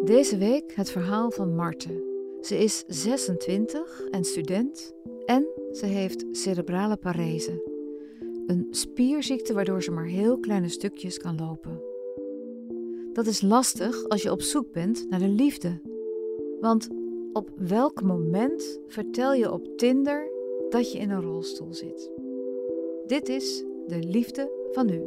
Deze week het verhaal van Marten. Ze is 26 en student en ze heeft cerebrale parese. Een spierziekte waardoor ze maar heel kleine stukjes kan lopen. Dat is lastig als je op zoek bent naar de liefde. Want op welk moment vertel je op Tinder dat je in een rolstoel zit? Dit is de liefde van nu.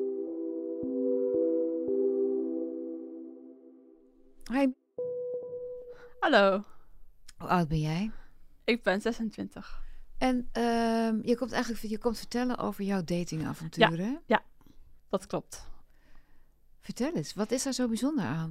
Hi. Hallo, Hoe oud ben jij? ik ben 26. En je komt vertellen over jouw datingavonturen. Ja. Dat klopt. Vertel eens, wat is daar zo bijzonder aan?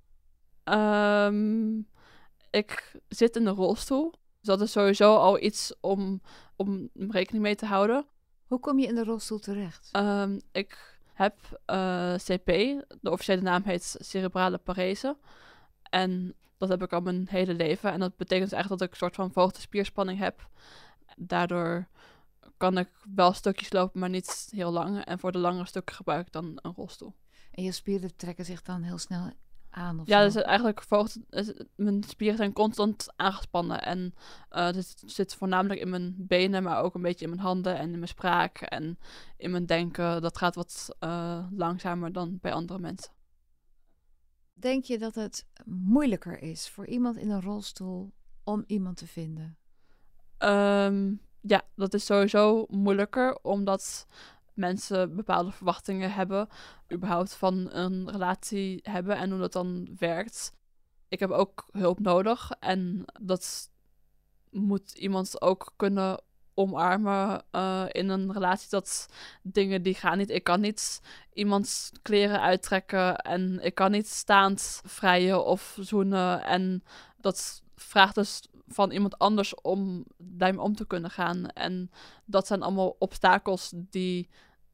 Ik zit in een rolstoel. Dus dat is sowieso al iets om rekening mee te houden. Hoe kom je in de rolstoel terecht? Ik heb CP, de officiële naam heet cerebrale parese. En dat heb ik al mijn hele leven. En dat betekent dus eigenlijk dat ik een soort van verhoogde spierspanning heb. Daardoor kan ik wel stukjes lopen, maar niet heel lang. En voor de langere stukken gebruik ik dan een rolstoel. En je spieren trekken zich dan heel snel aan of Ja, zo? dus eigenlijk mijn spieren zijn constant aangespannen. En dit zit voornamelijk in mijn benen, maar ook een beetje in mijn handen en in mijn spraak en in mijn denken. Dat gaat wat langzamer dan bij andere mensen. Denk je dat het moeilijker is voor iemand in een rolstoel om iemand te vinden? Ja, dat is sowieso moeilijker, omdat mensen bepaalde verwachtingen hebben, überhaupt van een relatie hebben en hoe dat dan werkt. Ik heb ook hulp nodig en dat moet iemand ook kunnen omarmen in een relatie. Dat dingen die gaan niet. Ik kan niet iemands kleren uittrekken en ik kan niet staand vrijen of zoenen. En dat vraagt dus van iemand anders om daarmee om te kunnen gaan. En dat zijn allemaal obstakels die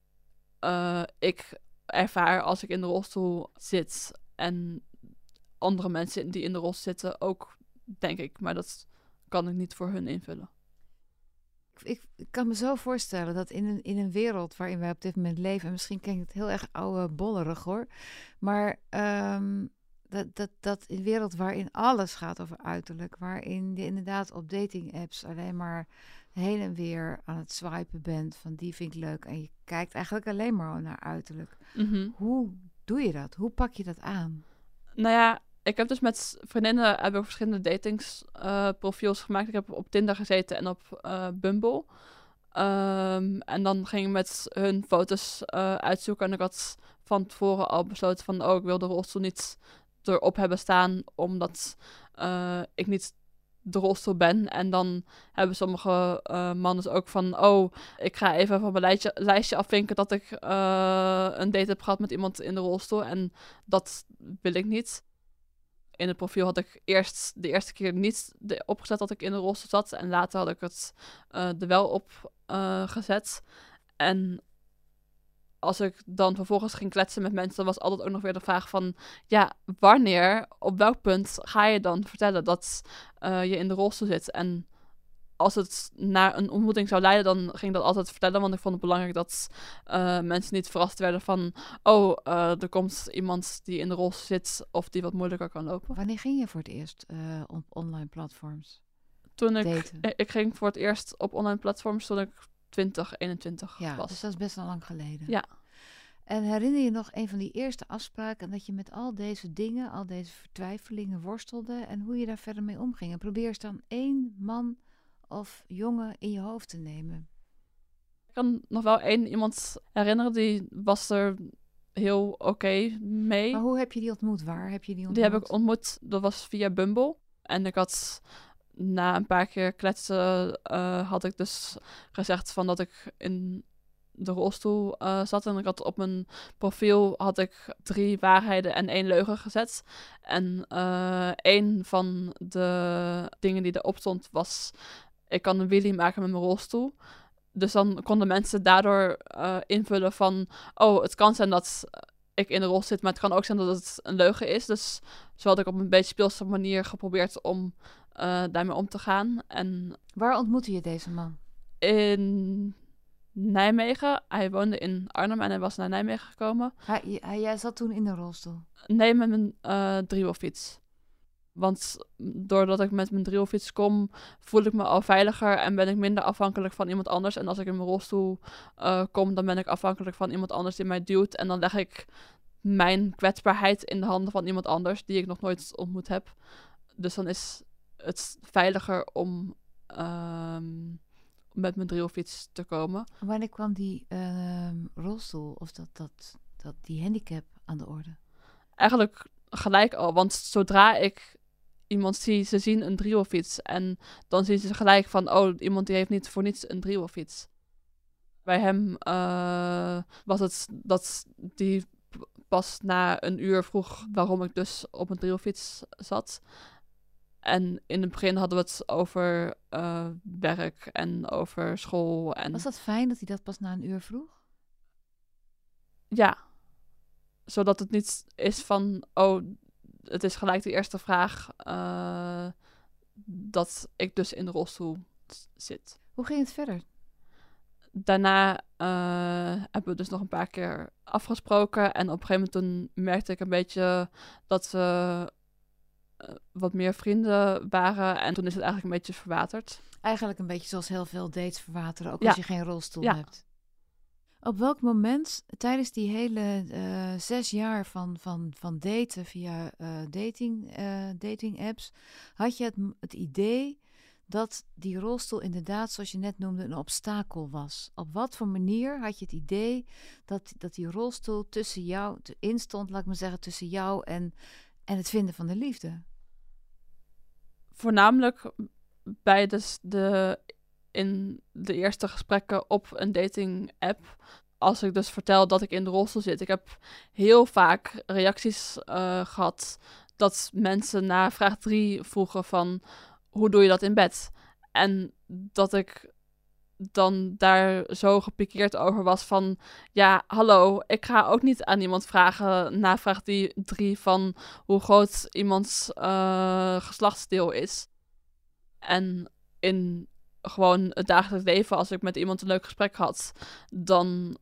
ik ervaar als ik in de rolstoel zit. En andere mensen die in de rolstoel zitten ook, denk ik. Maar dat kan ik niet voor hun invullen. Ik kan me zo voorstellen dat in een wereld waarin wij op dit moment leven, en misschien klinkt het heel erg oude bollerig hoor, maar dat in een wereld waarin alles gaat over uiterlijk, waarin je inderdaad op dating apps alleen maar heen en weer aan het swipen bent van die vind ik leuk en je kijkt eigenlijk alleen maar naar uiterlijk. Hoe doe je dat? Hoe pak je dat aan? Nou ja, ik heb dus met vriendinnen heb ik verschillende datingsprofiels gemaakt. Ik heb op Tinder gezeten en op Bumble. En dan ging ik met hun foto's uitzoeken. En ik had van tevoren al besloten van, ik wil de rolstoel niet erop hebben staan, omdat ik niet de rolstoel ben. En dan hebben sommige mannen ook van, ik ga even van mijn lijstje afvinken dat ik een date heb gehad met iemand in de rolstoel. En dat wil ik niet. In het profiel had ik de eerste keer niet opgezet dat ik in de rolstoel zat. En later had ik het er wel op gezet. En als ik dan vervolgens ging kletsen met mensen, dan was altijd ook nog weer de vraag van, ja, wanneer, op welk punt ga je dan vertellen dat je in de rolstoel zit? En als het naar een ontmoeting zou leiden, dan ging ik dat altijd vertellen. Want ik vond het belangrijk dat mensen niet verrast werden van, er komt iemand die in de rolstoel zit of die wat moeilijker kan lopen. Wanneer ging je voor het eerst op online platforms? Toen daten? ik ging voor het eerst op online platforms toen ik 21 Ja, was. dus dat is best wel lang geleden. Ja. En herinner je nog een van die eerste afspraken dat je met al deze dingen, al deze vertwijfelingen worstelde en hoe je daar verder mee omging? En probeer eens dan één man of jongen in je hoofd te nemen. Ik kan nog wel iemand herinneren, die was er heel oké mee. Maar hoe heb je die ontmoet? Waar heb je die ontmoet? Die heb ik ontmoet, dat was via Bumble. En ik had na een paar keer kletsen, had ik dus gezegd van dat ik in de rolstoel zat. En ik had op mijn profiel had ik 3 waarheden en 1 leugen gezet. En 1 van de dingen die erop stond was, ik kan een wheelie maken met mijn rolstoel. Dus dan konden mensen daardoor invullen van, het kan zijn dat ik in de rol zit, maar het kan ook zijn dat het een leugen is. Dus zo had ik op een beetje speelse manier geprobeerd om daarmee om te gaan. En waar ontmoette je deze man? in Nijmegen. Hij woonde in Arnhem en hij was naar Nijmegen gekomen. Jij zat toen in de rolstoel? Nee, met mijn driewielfiets. Want doordat ik met mijn driewielfiets kom, voel ik me al veiliger en ben ik minder afhankelijk van iemand anders. En als ik in mijn rolstoel kom, dan ben ik afhankelijk van iemand anders die mij duwt. En dan leg ik mijn kwetsbaarheid in de handen van iemand anders die ik nog nooit ontmoet heb. Dus dan is het veiliger om met mijn driewielfiets te komen. Wanneer kwam die rolstoel of die handicap aan de orde? Eigenlijk gelijk al, want zodra ik iemand zie, ze zien een driewielfiets en dan zien ze gelijk van, oh, iemand die heeft niet voor niets een driewielfiets. Bij hem was het dat die pas na een uur vroeg waarom ik dus op een driewielfiets zat. En in het begin hadden we het over werk en over school. En Was dat fijn dat hij dat pas na een uur vroeg? ja, zodat het niet is van, oh, het is gelijk de eerste vraag dat ik dus in de rolstoel zit. Hoe ging het verder? Daarna hebben we dus nog een paar keer afgesproken. En op een gegeven moment toen merkte ik een beetje dat we wat meer vrienden waren. En toen is het eigenlijk een beetje verwaterd. Eigenlijk een beetje zoals heel veel dates verwateren, ook Ja. als je geen rolstoel Ja. hebt. Op welk moment tijdens die hele 6 jaar van daten via dating apps had je het idee dat die rolstoel inderdaad, zoals je net noemde, een obstakel was? Op wat voor manier had je het idee dat die rolstoel tussen jou instond, laat ik maar zeggen, tussen jou en het vinden van de liefde? Voornamelijk bij in de eerste gesprekken op een dating app. Als ik dus vertel dat ik in de rolstoel zit. Ik heb heel vaak reacties gehad dat mensen na vraag 3 vroegen van, hoe doe je dat in bed? En dat ik dan daar zo gepikeerd over was van, ja, hallo, ik ga ook niet aan iemand vragen na vraag 3 van hoe groot iemands geslachtsdeel is. En in gewoon het dagelijks leven, als ik met iemand een leuk gesprek had, dan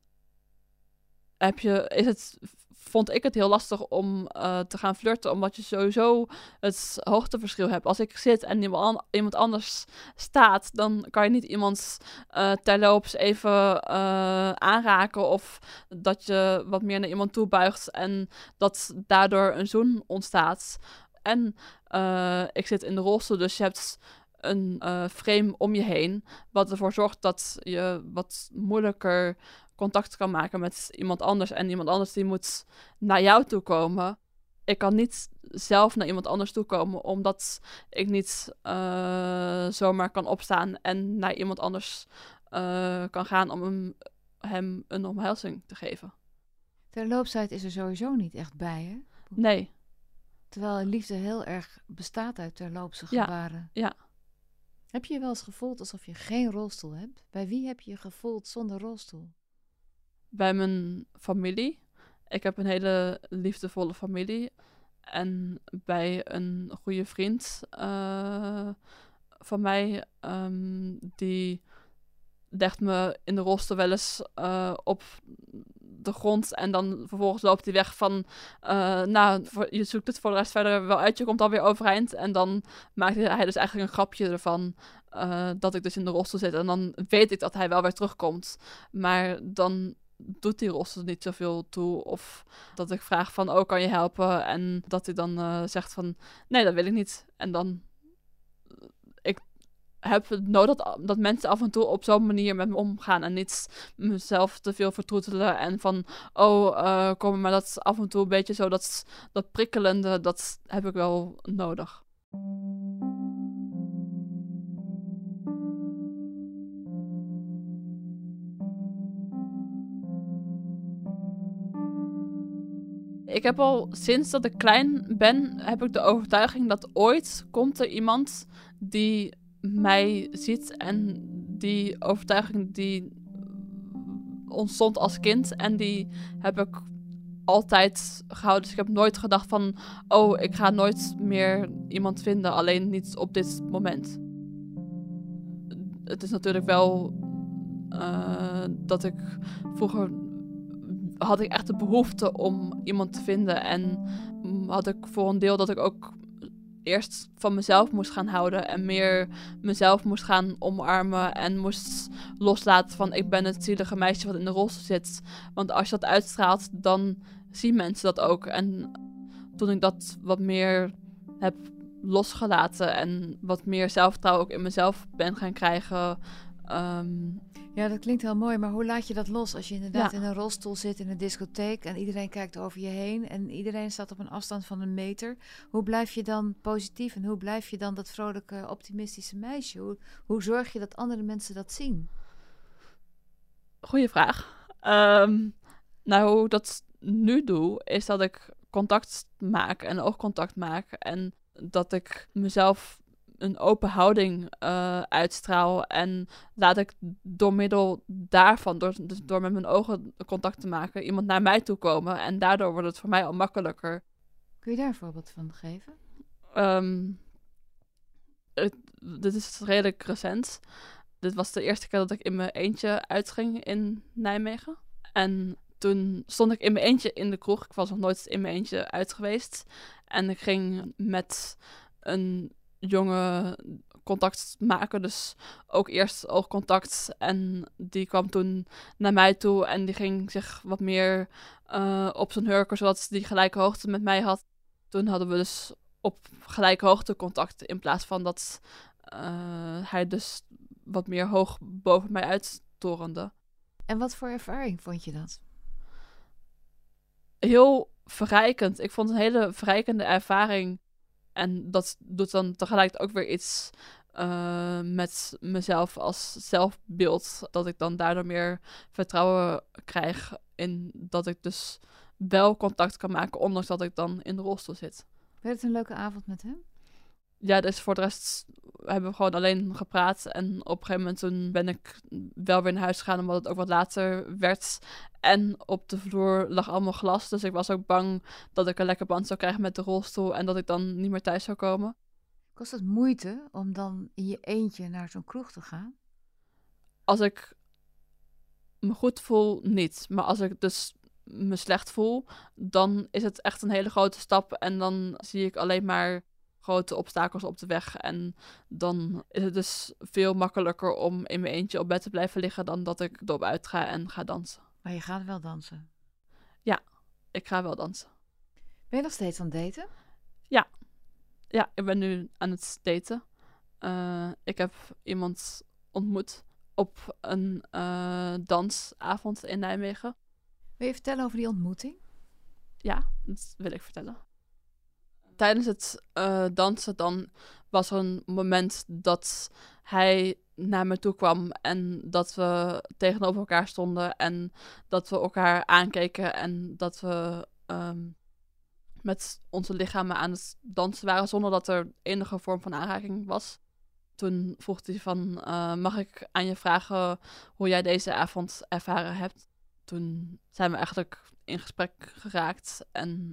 vond ik het heel lastig om te gaan flirten, omdat je sowieso het hoogteverschil hebt. Als ik zit en iemand anders staat, dan kan je niet iemand terloops even aanraken of dat je wat meer naar iemand toe buigt en dat daardoor een zoen ontstaat. En ik zit in de rolstoel, dus je hebt een frame om je heen, wat ervoor zorgt dat je wat moeilijker contact kan maken met iemand anders. En iemand anders die moet naar jou toe komen. Ik kan niet zelf naar iemand anders toe komen, omdat ik niet zomaar kan opstaan en naar iemand anders kan gaan om hem een omhelzing te geven. Terloopsheid is er sowieso niet echt bij, hè? Nee. Terwijl liefde heel erg bestaat uit terloopse Ja, gebaren. ja. Heb je je wel eens gevoeld alsof je geen rolstoel hebt? Bij wie heb je je gevoeld zonder rolstoel? Bij mijn familie. Ik heb een hele liefdevolle familie. En bij een goede vriend van mij, die legt me in de rolstoel wel eens op de grond. En dan vervolgens loopt hij weg van, je zoekt het voor de rest verder wel uit. Je komt alweer overeind. En dan maakt hij dus eigenlijk een grapje ervan dat ik dus in de rolstoel zit. En dan weet ik dat hij wel weer terugkomt. Maar dan doet die rolstoel niet zoveel toe. Of dat ik vraag van, oh, kan je helpen? En dat hij dan zegt van, nee, dat wil ik niet. En dan, ik heb het nodig dat mensen af en toe op zo'n manier met me omgaan. En niet mezelf te veel vertroetelen. En van, kom maar dat af en toe een beetje zo, dat prikkelende, dat heb ik wel nodig. Ik heb al sinds dat ik klein ben, heb ik de overtuiging dat ooit komt er iemand die mij ziet. En die overtuiging die ontstond als kind. En die heb ik altijd gehouden. Dus ik heb nooit gedacht van, oh, ik ga nooit meer iemand vinden. Alleen niet op dit moment. Het is natuurlijk wel dat ik vroeger had ik echt de behoefte om iemand te vinden. En had ik voor een deel dat ik ook eerst van mezelf moest gaan houden. En meer mezelf moest gaan omarmen. En moest loslaten van ik ben het zielige meisje wat in de rolstoel zit. Want als je dat uitstraalt, dan zien mensen dat ook. En toen ik dat wat meer heb losgelaten en wat meer zelfvertrouwen ook in mezelf ben gaan krijgen. Ja, dat klinkt heel mooi, maar hoe laat je dat los als je inderdaad in een rolstoel zit in een discotheek en iedereen kijkt over je heen en iedereen staat op een afstand van 1 meter? Hoe blijf je dan positief en hoe blijf je dan dat vrolijke, optimistische meisje? Hoe zorg je dat andere mensen dat zien? Goeie vraag. Nou, hoe ik dat nu doe, is dat ik contact maak en oogcontact maak. En dat ik mezelf een open houding uitstraal. En laat ik door middel daarvan, door met mijn ogen contact te maken, iemand naar mij toe komen. En daardoor wordt het voor mij al makkelijker. Kun je daar een voorbeeld van geven? Dit is redelijk recent. Dit was de eerste keer dat ik in mijn eentje uitging in Nijmegen. En toen stond ik in mijn eentje in de kroeg. Ik was nog nooit in mijn eentje uit geweest. En ik ging met een jongen contact maken. Dus ook eerst oogcontact. En die kwam toen naar mij toe. En die ging zich wat meer op zijn hurken, zodat die gelijke hoogte met mij had. Toen hadden we dus op gelijke hoogte contact. In plaats van dat hij dus wat meer hoog boven mij uittorende. En wat voor ervaring vond je dat? Heel verrijkend. Ik vond het een hele verrijkende ervaring. En dat doet dan tegelijk ook weer iets met mezelf als zelfbeeld. Dat ik dan daardoor meer vertrouwen krijg in dat ik dus wel contact kan maken, ondanks dat ik dan in de rolstoel zit. Werd het een leuke avond met hem? Ja, dus voor de rest hebben we gewoon alleen gepraat. En op een gegeven moment toen ben ik wel weer naar huis gegaan, omdat het ook wat later werd. En op de vloer lag allemaal glas. Dus ik was ook bang dat ik een lekker band zou krijgen met de rolstoel. En dat ik dan niet meer thuis zou komen. Kost het moeite om dan in je eentje naar zo'n kroeg te gaan? Als ik me goed voel, niet. Maar als ik dus me slecht voel, dan is het echt een hele grote stap. En dan zie ik alleen maar grote obstakels op de weg. En dan is het dus veel makkelijker om in mijn eentje op bed te blijven liggen dan dat ik erop uit ga en ga dansen. Maar je gaat wel dansen? Ja, ik ga wel dansen. Ben je nog steeds aan het daten? Ja, ik ben nu aan het daten. Ik heb iemand ontmoet op een dansavond in Nijmegen. Wil je vertellen over die ontmoeting? Ja, dat wil ik vertellen. Tijdens het dansen dan was er een moment dat hij naar me toe kwam en dat we tegenover elkaar stonden en dat we elkaar aankeken en dat we met onze lichamen aan het dansen waren zonder dat er enige vorm van aanraking was. Toen vroeg hij van, mag ik aan je vragen hoe jij deze avond ervaren hebt? Toen zijn we eigenlijk in gesprek geraakt en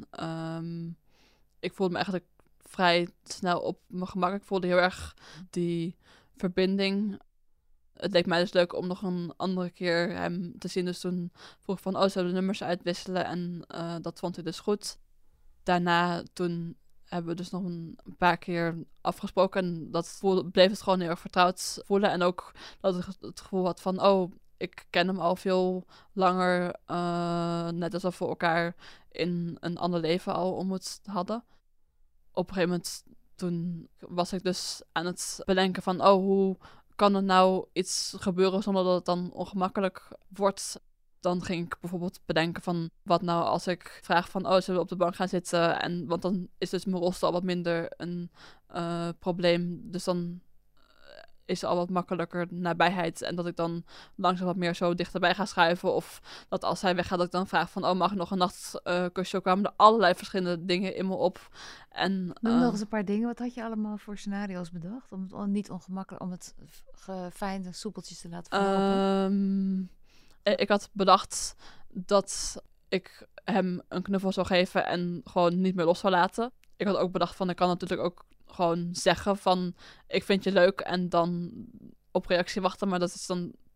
ik voelde me eigenlijk vrij snel op mijn gemak. Ik voelde heel erg die verbinding. Het leek mij dus leuk om nog een andere keer hem te zien. Dus toen vroeg ik van, zullen we de nummers uitwisselen? En dat vond hij dus goed. Daarna, toen hebben we dus nog een paar keer afgesproken. En dat bleef het gewoon heel erg vertrouwd voelen. En ook dat ik het gevoel had van, ik ken hem al veel langer. Net alsof we elkaar in een ander leven al ontmoet hadden. Op een gegeven moment, toen was ik dus aan het bedenken van, hoe kan er nou iets gebeuren zonder dat het dan ongemakkelijk wordt? Dan ging ik bijvoorbeeld bedenken van, wat nou als ik vraag van, zullen we op de bank gaan zitten? Want dan is dus mijn rolstoel al wat minder een probleem. Dus dan is er al wat makkelijker nabijheid. En dat ik dan langzaam wat meer zo dichterbij ga schuiven. Of dat als hij weggaat, dat ik dan vraag van, mag ik nog een nachtkusje? Kwamen er allerlei verschillende dingen in me op. En, Noem nog eens een paar dingen. Wat had je allemaal voor scenario's bedacht? Om het niet ongemakkelijk, om het fijn en soepeltjes te laten verlopen? Ik had bedacht dat ik hem een knuffel zou geven en gewoon niet meer los zou laten. Ik had ook bedacht van, ik kan natuurlijk ook gewoon zeggen van, ik vind je leuk en dan op reactie wachten. Maar dat is dan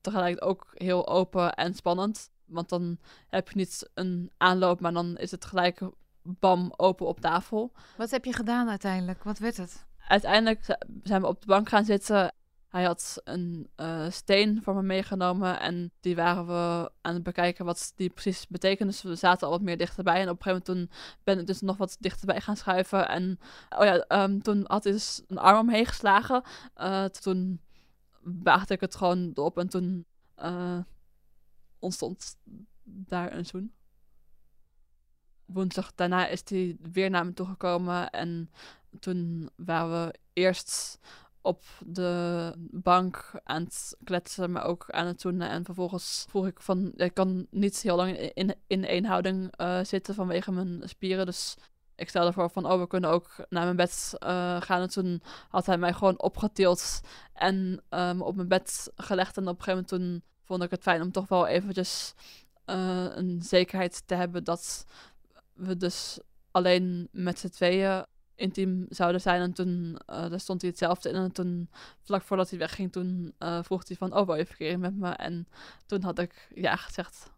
tegelijk ook heel open en spannend. Want dan heb je niet een aanloop, maar dan is het gelijk bam, open op tafel. Wat heb je gedaan uiteindelijk? Wat werd het? Uiteindelijk zijn we op de bank gaan zitten. Hij had een steen voor me meegenomen en die waren we aan het bekijken wat die precies betekent. Dus we zaten al wat meer dichterbij en op een gegeven moment ben ik dus nog wat dichterbij gaan schuiven. En toen had hij dus een arm omheen geslagen. Toen waagde ik het gewoon op en toen ontstond daar een zoen. Woensdag daarna is hij weer naar me toegekomen en toen waren we eerst op de bank aan het kletsen, maar ook aan het zoenen. En vervolgens vroeg ik van, ik kan niet heel lang in één houding zitten vanwege mijn spieren. Dus ik stelde voor van, we kunnen ook naar mijn bed gaan. En toen had hij mij gewoon opgetild en me op mijn bed gelegd. En op een gegeven moment toen vond ik het fijn om toch wel eventjes een zekerheid te hebben dat we dus alleen met z'n tweeën intiem zouden zijn. En toen daar stond hij hetzelfde in. En toen, vlak voordat hij wegging, toen vroeg hij van, wil je verkering met me? En toen had ik ja gezegd.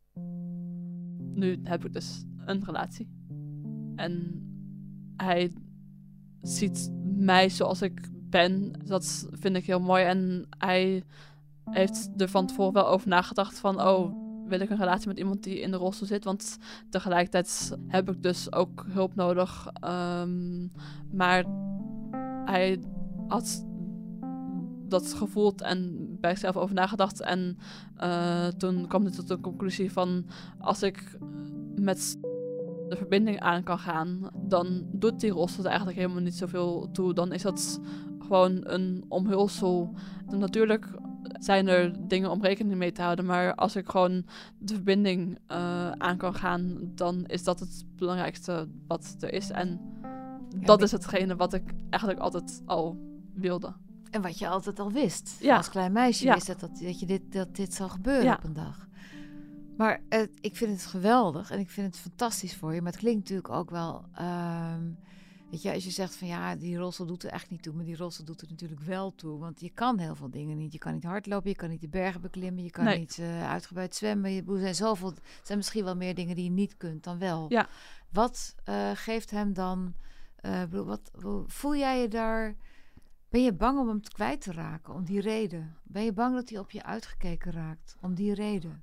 Nu heb ik dus een relatie. En hij ziet mij zoals ik ben. Dat vind ik heel mooi. En hij heeft er van tevoren wel over nagedacht van, wil ik een relatie met iemand die in de rolstoel zit? Want tegelijkertijd heb ik dus ook hulp nodig. Maar hij had dat gevoeld en bij zichzelf over nagedacht. En toen kwam hij tot de conclusie van, als ik met de verbinding aan kan gaan, dan doet die rolstoel er eigenlijk helemaal niet zoveel toe. Dan is dat gewoon een omhulsel. En natuurlijk zijn er dingen om rekening mee te houden, maar als ik gewoon de verbinding aan kan gaan, dan is dat het belangrijkste wat er is. En dat is hetgene wat ik eigenlijk altijd al wilde. En wat je altijd al wist. Ja. Als klein meisje Ja. wist dat dit zal gebeuren Ja. op een dag. Maar ik vind het geweldig en ik vind het fantastisch voor je. Maar het klinkt natuurlijk ook wel... weet je, als je zegt van ja, die rolstoel doet er echt niet toe. Maar die rolstoel doet er natuurlijk wel toe. Want je kan heel veel dingen niet. Je kan niet hardlopen, je kan niet de bergen beklimmen. Je kan niet uitgebreid zwemmen. Er zijn misschien wel meer dingen die je niet kunt dan wel. Ja. Wat geeft hem dan... voel jij je daar... Ben je bang om hem kwijt te raken om die reden? Ben je bang dat hij op je uitgekeken raakt om die reden?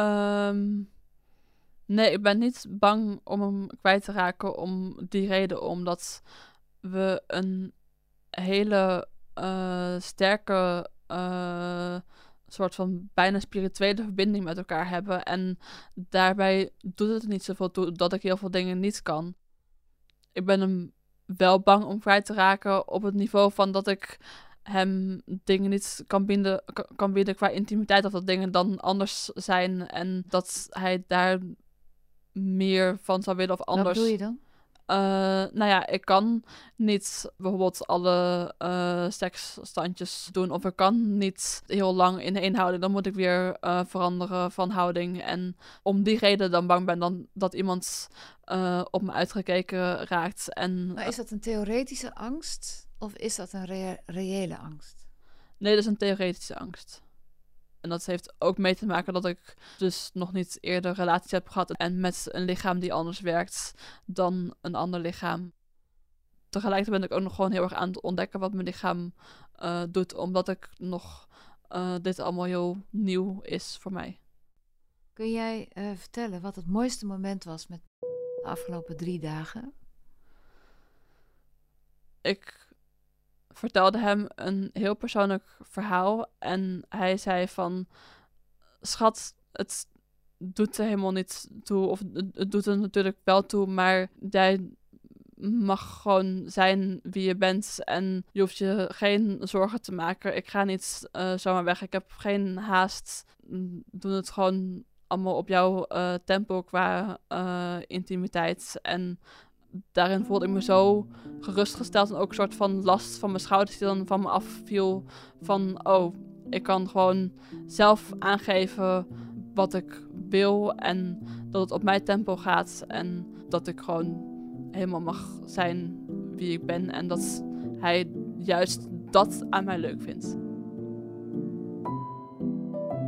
Nee, ik ben niet bang om hem kwijt te raken om die reden. Omdat we een hele sterke soort van bijna spirituele verbinding met elkaar hebben. En daarbij doet het niet zoveel toe dat ik heel veel dingen niet kan. Ik ben hem wel bang om kwijt te raken op het niveau van dat ik hem dingen niet kan bieden qua intimiteit, of dat dingen dan anders zijn en dat hij daar meer van zou willen of anders. Wat bedoel je dan? Ik kan niet bijvoorbeeld alle seksstandjes doen, of ik kan niet heel lang in één houding. Dan moet ik weer veranderen van houding. En om die reden dan bang ben dan dat iemand op me uitgekeken raakt. Maar is dat een theoretische angst of is dat een reële angst? Nee, dat is een theoretische angst. En dat heeft ook mee te maken dat ik dus nog niet eerder relaties heb gehad en met een lichaam die anders werkt dan een ander lichaam. Tegelijkertijd ben ik ook nog gewoon heel erg aan het ontdekken wat mijn lichaam doet, omdat ik nog dit allemaal heel nieuw is voor mij. Kun jij vertellen wat het mooiste moment was met de afgelopen 3 dagen? Ik vertelde hem een heel persoonlijk verhaal en hij zei van, schat, het doet er helemaal niet toe, of het doet er natuurlijk wel toe, maar jij mag gewoon zijn wie je bent en je hoeft je geen zorgen te maken. Ik ga niet zomaar weg, ik heb geen haast. Doe het gewoon allemaal op jouw tempo qua intimiteit. En daarin voelde ik me zo gerustgesteld en ook een soort van last van mijn schouders die dan van me afviel. Van, ik kan gewoon zelf aangeven wat ik wil en dat het op mijn tempo gaat. En dat ik gewoon helemaal mag zijn wie ik ben. En dat hij juist dat aan mij leuk vindt.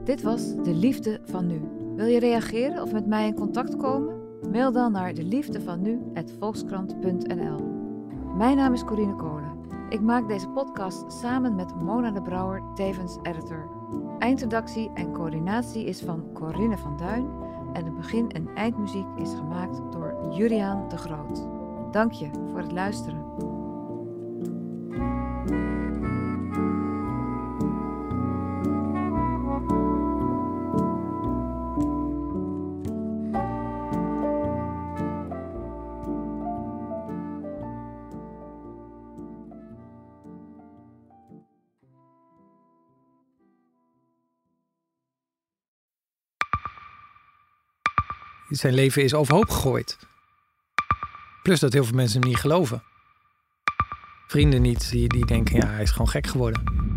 Dit was De Liefde van Nu. Wil je reageren of met mij in contact komen? Mail dan naar deliefdevanu@volkskrant.nl. Mijn naam is Corine Kolen. Ik maak deze podcast samen met Mona de Brouwer, tevens editor. Eindredactie en coördinatie is van Corinne van Duin en de begin- en eindmuziek is gemaakt door Juriaan de Groot. Dank je voor het luisteren. Zijn leven is overhoop gegooid. Plus dat heel veel mensen hem niet geloven. Vrienden niet, die denken, ja, hij is gewoon gek geworden.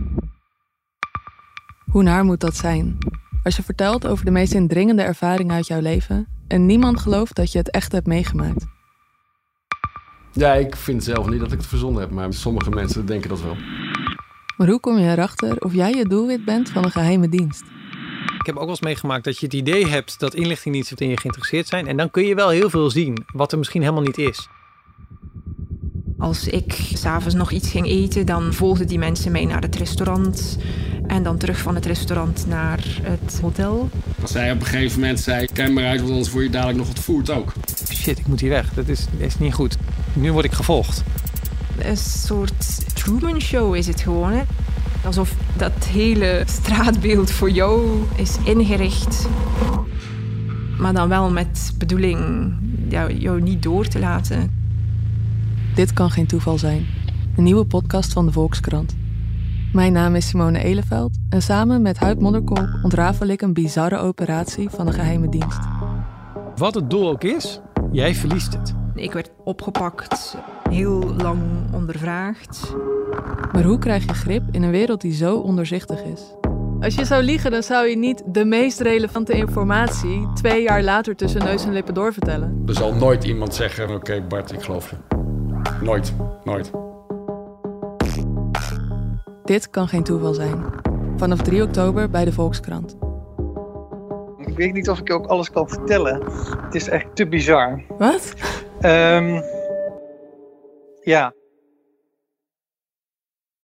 Hoe naar moet dat zijn? Als je vertelt over de meest indringende ervaring uit jouw leven en niemand gelooft dat je het echt hebt meegemaakt. Ja, ik vind zelf niet dat ik het verzonnen heb, maar sommige mensen denken dat wel. Maar hoe kom je erachter of jij het doelwit bent van een geheime dienst? Ik heb ook wel eens meegemaakt dat je het idee hebt dat inlichtingendiensten in je geïnteresseerd zijn. En dan kun je wel heel veel zien, wat er misschien helemaal niet is. Als ik 's avonds nog iets ging eten, dan volgden die mensen mee naar het restaurant. En dan terug van het restaurant naar het hotel. Als zij op een gegeven moment zei, kijk maar uit, want anders word je dadelijk nog ontvoerd ook. Shit, ik moet hier weg. Dat is niet goed. Nu word ik gevolgd. Een soort Truman Show is het gewoon, hè? Alsof dat hele straatbeeld voor jou is ingericht. Maar dan wel met bedoeling jou niet door te laten. Dit kan geen toeval zijn. Een nieuwe podcast van de Volkskrant. Mijn naam is Simone Eleveld en samen met Huib Modderkolk ontrafel ik een bizarre operatie van de geheime dienst. Wat het doel ook is, jij verliest het. Ik werd opgepakt, heel lang ondervraagd. Maar hoe krijg je grip in een wereld die zo onderzichtig is? Als je zou liegen, dan zou je niet de meest relevante informatie 2 jaar later tussen neus en lippen doorvertellen. Er zal nooit iemand zeggen, oké, Bart, ik geloof je. Nooit, nooit. Dit kan geen toeval zijn. Vanaf 3 oktober bij de Volkskrant. Ik weet niet of ik ook alles kan vertellen. Het is echt te bizar. Wat? Ja.